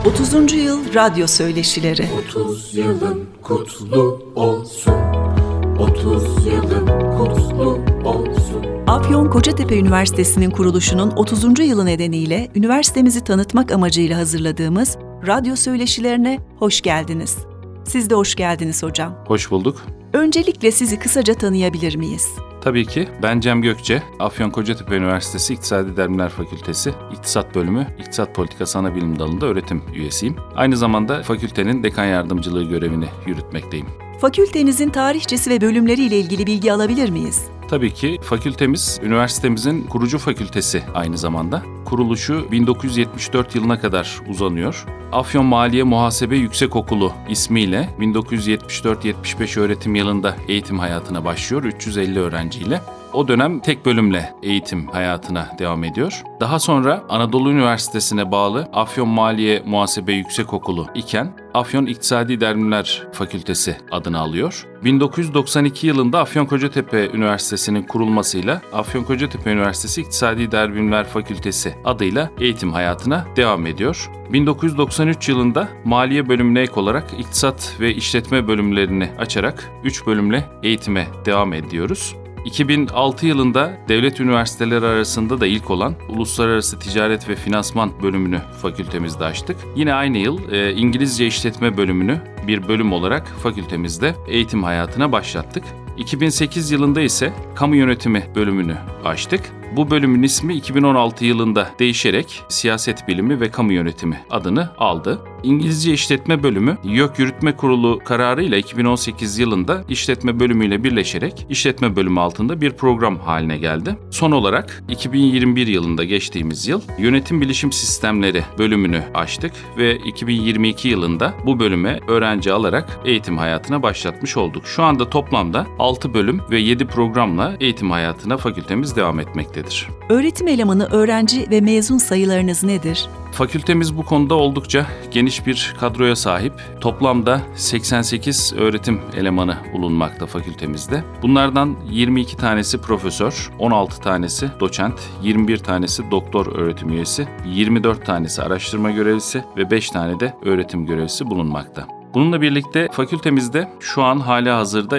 30. Yıl Radyo Söyleşileri. 30 yılın kutlu olsun. 30 yılın kutlu olsun. Afyon Kocatepe Üniversitesi'nin kuruluşunun 30. yılı nedeniyle üniversitemizi tanıtmak amacıyla hazırladığımız radyo söyleşilerine hoş geldiniz. Siz de hoş geldiniz hocam. Hoş bulduk. Öncelikle sizi kısaca tanıyabilir miyiz? Tabii ki. Ben Cem Gökçe, Afyon Kocatepe Üniversitesi İktisadi Bilimler Fakültesi İktisat Bölümü İktisat Politikası Anabilim Dalı'nda öğretim üyesiyim. Aynı zamanda fakültenin dekan yardımcılığı görevini yürütmekteyim. Fakültenizin tarihçesi ve bölümleriyle ilgili bilgi alabilir miyiz? Tabii ki fakültemiz, üniversitemizin kurucu fakültesi aynı zamanda. Kuruluşu 1974 yılına kadar uzanıyor. Afyon Maliye Muhasebe Yüksekokulu ismiyle 1974-75 öğretim yılında eğitim hayatına başlıyor 350 öğrenciyle. O dönem tek bölümle eğitim hayatına devam ediyor. Daha sonra Anadolu Üniversitesi'ne bağlı Afyon Maliye Muhasebe Yüksekokulu iken Afyon İktisadi Bilimler Fakültesi adını alıyor. 1992 yılında Afyon Kocatepe Üniversitesi'nin kurulmasıyla Afyon Kocatepe Üniversitesi İktisadi Bilimler Fakültesi adıyla eğitim hayatına devam ediyor. 1993 yılında Maliye bölümüne ek olarak İktisat ve İşletme bölümlerini açarak 3 bölümle eğitime devam ediyoruz. 2006 yılında devlet üniversiteleri arasında da ilk olan Uluslararası Ticaret ve Finansman bölümünü fakültemizde açtık. Yine aynı yıl İngilizce İşletme bölümünü bir bölüm olarak fakültemizde eğitim hayatına başlattık. 2008 yılında ise Kamu Yönetimi bölümünü açtık. Bu bölümün ismi 2016 yılında değişerek Siyaset Bilimi ve Kamu Yönetimi adını aldı. İngilizce İşletme Bölümü, YÖK Yürütme Kurulu kararıyla 2018 yılında İşletme Bölümüyle birleşerek İşletme Bölümü altında bir program haline geldi. Son olarak 2021 yılında geçtiğimiz yıl Yönetim Bilişim Sistemleri bölümünü açtık ve 2022 yılında bu bölüme öğrenci alarak eğitim hayatına başlatmış olduk. Şu anda toplamda 6 bölüm ve 7 programla eğitim hayatına fakültemiz devam etmektedir. Öğretim elemanı, öğrenci ve mezun sayılarınız nedir? Fakültemiz bu konuda oldukça geniş bir kadroya sahip. Toplamda 88 öğretim elemanı bulunmakta fakültemizde. Bunlardan 22 tanesi profesör, 16 tanesi doçent, 21 tanesi doktor öğretim üyesi, 24 tanesi araştırma görevlisi ve 5 tane de öğretim görevlisi bulunmakta. Bununla birlikte fakültemizde şu an halihazırda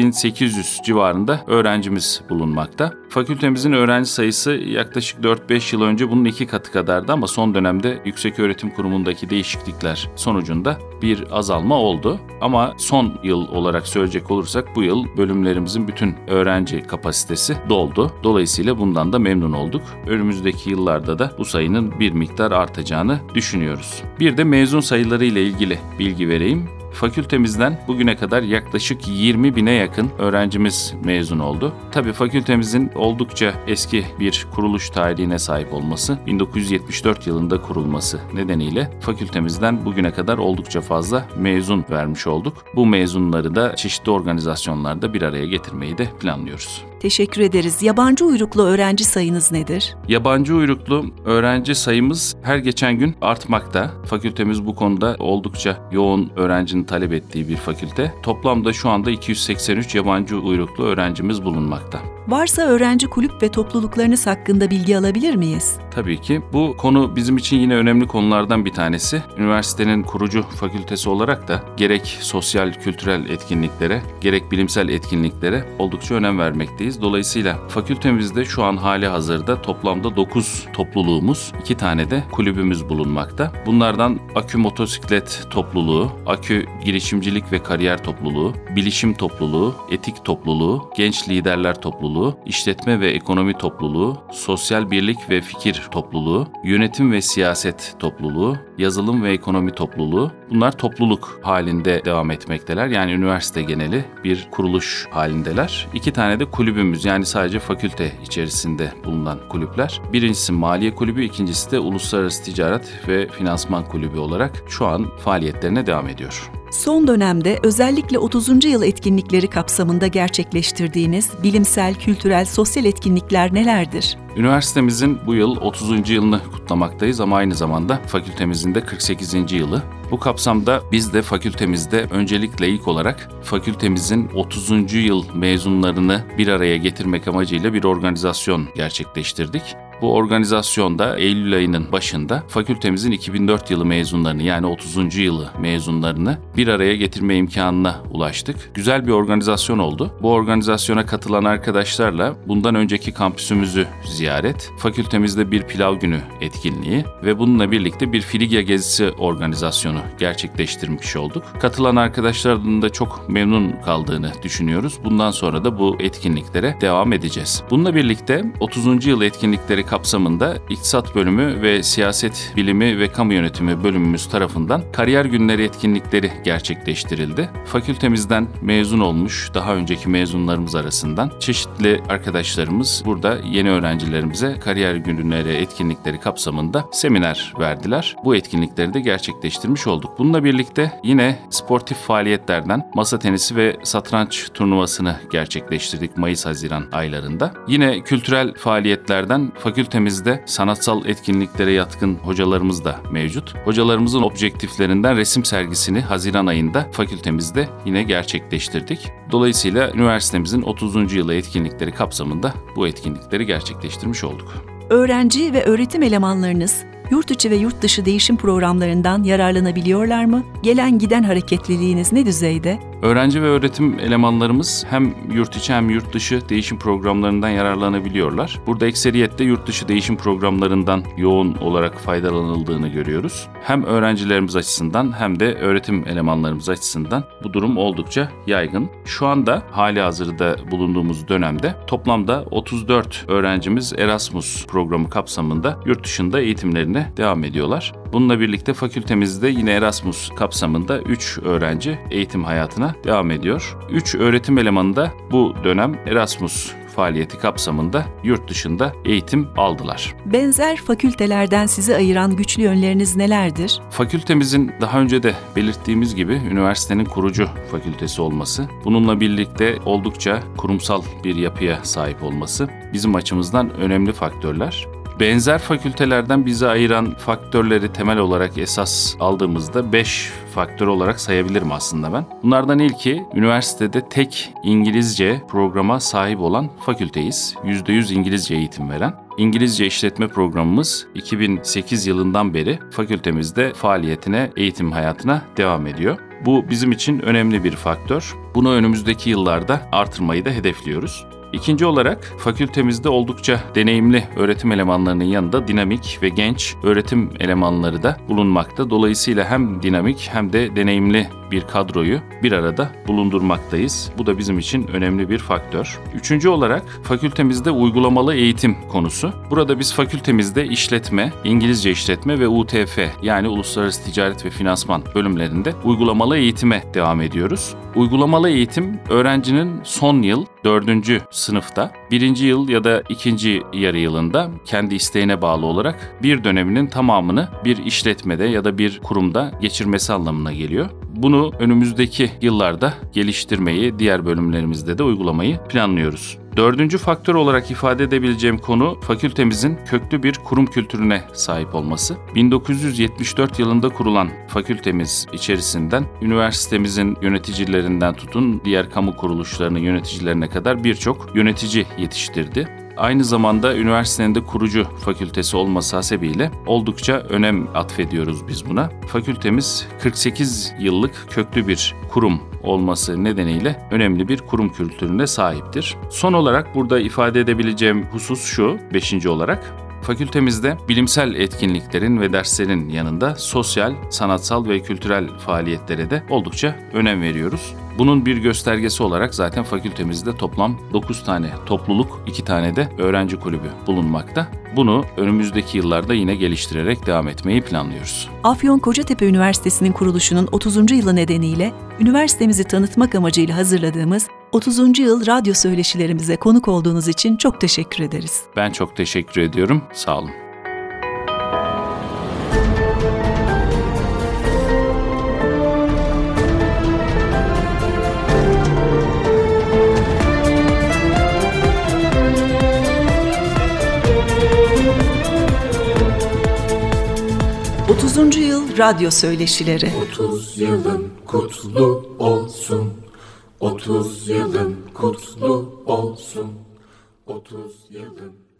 2800 civarında öğrencimiz bulunmakta. Fakültemizin öğrenci sayısı yaklaşık 4-5 yıl önce bunun 2 katı kadardı ama son dönemde Yükseköğretim Kurumu'ndaki değişiklikler sonucunda bir azalma oldu. Ama son yıl olarak söyleyecek olursak bu yıl bölümlerimizin bütün öğrenci kapasitesi doldu. Dolayısıyla bundan da memnun olduk. Önümüzdeki yıllarda da bu sayının bir miktar artacağını düşünüyoruz. Bir de mezun sayıları ile ilgili bilgi vereyim. Fakültemizden bugüne kadar yaklaşık 20 bine yakın öğrencimiz mezun oldu. Tabii fakültemizin oldukça eski bir kuruluş tarihine sahip olması, 1974 yılında kurulması nedeniyle fakültemizden bugüne kadar oldukça fazla mezun vermiş olduk. Bu mezunları da çeşitli organizasyonlarda bir araya getirmeyi de planlıyoruz. Teşekkür ederiz. Yabancı uyruklu öğrenci sayınız nedir? Yabancı uyruklu öğrenci sayımız her geçen gün artmakta. Fakültemiz bu konuda oldukça yoğun öğrencinin talep ettiği bir fakülte. Toplamda şu anda 283 yabancı uyruklu öğrencimiz bulunmakta. Varsa öğrenci kulüp ve topluluklarınız hakkında bilgi alabilir miyiz? Tabii ki. Bu konu bizim için yine önemli konulardan bir tanesi. Üniversitenin kurucu fakültesi olarak da gerek sosyal, kültürel etkinliklere, gerek bilimsel etkinliklere oldukça önem vermekteyiz. Dolayısıyla fakültemizde şu an hali hazırda toplamda 9 topluluğumuz, 2 tane de kulübümüz bulunmakta. Bunlardan Akü Motosiklet Topluluğu, Akü Girişimcilik ve Kariyer Topluluğu, Bilişim Topluluğu, Etik Topluluğu, Genç Liderler Topluluğu, İşletme ve Ekonomi Topluluğu, Sosyal Birlik ve Fikir Topluluğu, Yönetim ve Siyaset Topluluğu, Yazılım ve Ekonomi Topluluğu. Bunlar topluluk halinde devam etmekteler. Yani üniversite geneli bir kuruluş halindeler. 2 tane de kulübümüz, yani sadece fakülte içerisinde bulunan kulüpler. Birincisi Maliye Kulübü, ikincisi de Uluslararası Ticaret ve Finansman Kulübü olarak şu an faaliyetlerine devam ediyor. Son dönemde özellikle 30. yıl etkinlikleri kapsamında gerçekleştirdiğiniz bilimsel, kültürel, sosyal etkinlikler nelerdir? Üniversitemizin bu yıl 30. yılını kutlamaktayız ama aynı zamanda fakültemizin de 48. yılı. Bu kapsamda biz de fakültemizde öncelikle ilk olarak fakültemizin 30. yıl mezunlarını bir araya getirmek amacıyla bir organizasyon gerçekleştirdik. Bu organizasyonda Eylül ayının başında fakültemizin 2004 yılı mezunlarını, yani 30. yılı mezunlarını bir araya getirme imkanına ulaştık. Güzel bir organizasyon oldu. Bu organizasyona katılan arkadaşlarla bundan önceki kampüsümüzü ziyaret, fakültemizde bir pilav günü etkinliği ve bununla birlikte bir Frigya gezisi organizasyonu gerçekleştirmiş olduk. Katılan arkadaşların da çok memnun kaldığını düşünüyoruz. Bundan sonra da bu etkinliklere devam edeceğiz. Bununla birlikte 30. yıl etkinlikleri kapsamında İktisat Bölümü ve Siyaset Bilimi ve Kamu Yönetimi bölümümüz tarafından kariyer günleri etkinlikleri gerçekleştirildi. Fakültemizden mezun olmuş daha önceki mezunlarımız arasından çeşitli arkadaşlarımız burada yeni öğrencilerimize kariyer günleri etkinlikleri kapsamında seminer verdiler. Bu etkinlikleri de gerçekleştirmiş olduk. Bununla birlikte yine sportif faaliyetlerden masa tenisi ve satranç turnuvasını gerçekleştirdik Mayıs-Haziran aylarında. Yine kültürel faaliyetlerden fakültemizde sanatsal etkinliklere yatkın hocalarımız da mevcut. Hocalarımızın objektiflerinden resim sergisini Haziran ayında fakültemizde yine gerçekleştirdik. Dolayısıyla üniversitemizin 30. yılı etkinlikleri kapsamında bu etkinlikleri gerçekleştirmiş olduk. Öğrenci ve öğretim elemanlarınız yurt içi ve yurt dışı değişim programlarından yararlanabiliyorlar mı? Gelen giden hareketliliğiniz ne düzeyde? Öğrenci ve öğretim elemanlarımız hem yurt içi hem yurt dışı değişim programlarından yararlanabiliyorlar. Burada ekseriyetle yurt dışı değişim programlarından yoğun olarak faydalanıldığını görüyoruz. Hem öğrencilerimiz açısından hem de öğretim elemanlarımız açısından bu durum oldukça yaygın. Şu anda halihazırda bulunduğumuz dönemde toplamda 34 öğrencimiz Erasmus programı kapsamında yurt dışında eğitimlerine devam ediyorlar. Bununla birlikte fakültemizde yine Erasmus kapsamında 3 öğrenci eğitim hayatına devam ediyor. 3 öğretim elemanı da bu dönem Erasmus faaliyeti kapsamında yurt dışında eğitim aldılar. Benzer fakültelerden sizi ayıran güçlü yönleriniz nelerdir? Fakültemizin daha önce de belirttiğimiz gibi üniversitenin kurucu fakültesi olması, bununla birlikte oldukça kurumsal bir yapıya sahip olması bizim açımızdan önemli faktörler. Benzer fakültelerden bizi ayıran faktörleri temel olarak esas aldığımızda 5 faktör olarak sayabilirim aslında ben. Bunlardan ilki, üniversitede tek İngilizce programa sahip olan fakülteyiz. %100 İngilizce eğitim veren. İngilizce işletme programımız 2008 yılından beri fakültemizde faaliyetine, eğitim hayatına devam ediyor. Bu bizim için önemli bir faktör. Bunu önümüzdeki yıllarda artırmayı da hedefliyoruz. İkinci olarak fakültemizde oldukça deneyimli öğretim elemanlarının yanında dinamik ve genç öğretim elemanları da bulunmakta. Dolayısıyla hem dinamik hem de deneyimli bir kadroyu bir arada bulundurmaktayız. Bu da bizim için önemli bir faktör. Üçüncü olarak fakültemizde uygulamalı eğitim konusu. Burada biz fakültemizde işletme, İngilizce işletme ve UTF yani Uluslararası Ticaret ve Finansman bölümlerinde uygulamalı eğitime devam ediyoruz. Uygulamalı eğitim öğrencinin son yıl 4. sınıfta, 1. yıl ya da 2. yarı yılında kendi isteğine bağlı olarak bir döneminin tamamını bir işletmede ya da bir kurumda geçirmesi anlamına geliyor. Bunu önümüzdeki yıllarda geliştirmeyi, diğer bölümlerimizde de uygulamayı planlıyoruz. Dördüncü faktör olarak ifade edebileceğim konu fakültemizin köklü bir kurum kültürüne sahip olması. 1974 yılında kurulan fakültemiz içerisinden üniversitemizin yöneticilerinden tutun diğer kamu kuruluşlarının yöneticilerine kadar birçok yönetici yetiştirdi. Aynı zamanda üniversitenin de kurucu fakültesi olması hasebiyle oldukça önem atfediyoruz biz buna. Fakültemiz 48 yıllık köklü bir kurum olması nedeniyle önemli bir kurum kültürüne sahiptir. Son olarak burada ifade edebileceğim husus şu, 5. olarak. Fakültemizde bilimsel etkinliklerin ve derslerin yanında sosyal, sanatsal ve kültürel faaliyetlere de oldukça önem veriyoruz. Bunun bir göstergesi olarak zaten fakültemizde toplam 9 tane topluluk, 2 tane de öğrenci kulübü bulunmakta. Bunu önümüzdeki yıllarda yine geliştirerek devam etmeyi planlıyoruz. Afyon Kocatepe Üniversitesi'nin kuruluşunun 30. yılı nedeniyle üniversitemizi tanıtmak amacıyla hazırladığımız 30. yıl radyo söyleşilerimize konuk olduğunuz için çok teşekkür ederiz. Ben çok teşekkür ediyorum. Sağ olun. Yıl radyo söyleşileri. 30 yılın kutlu olsun. 30 yılın kutlu olsun. 30 yılın